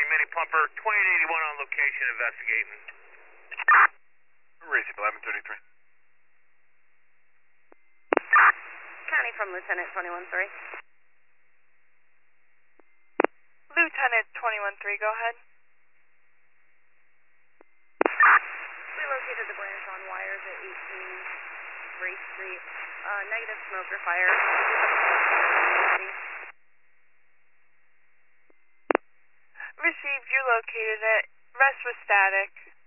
County, Mini Pumper, 2881 on location, investigating. Racing 1133. County from Lieutenant 213. Lieutenant 213, go ahead. We located the branch on wires at 18 Race Street. Negative smoker fire. Received, you're located at rest with static.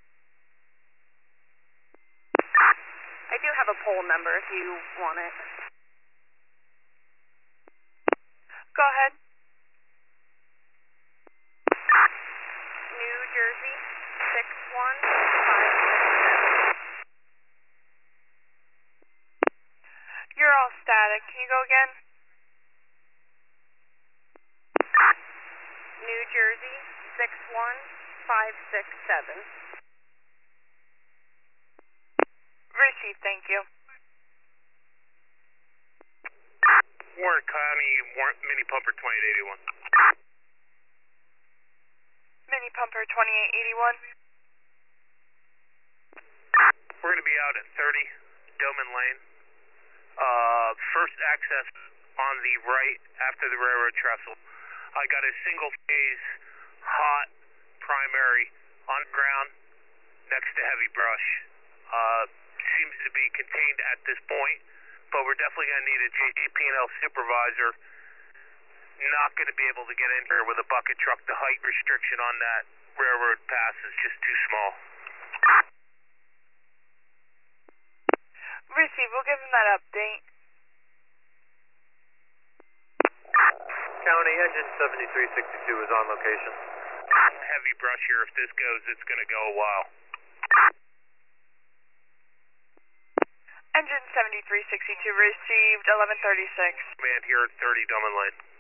I do have a poll number if you want it. Go ahead. New Jersey 61567. You're all static. Can you go again? New Jersey 61567. Received, thank you. Warren County, Mini Pumper, 2881. Mini Pumper 2881. We're going to be out at 30 Doman Lane. First access on the right after the railroad trestle. I got a single phase hot primary on ground next to heavy brush. Seems to be contained at this point, but we're definitely going to need a JP&L supervisor. Not going to be able to get in here with a bucket truck. The height restriction on that railroad pass is just too small. Received, we'll give him that update. County, engine 7362 is on location. Heavy brush here. If this goes, it's going to go a while. Engine 7362 received 1136. Man here at 30 Doman Lane.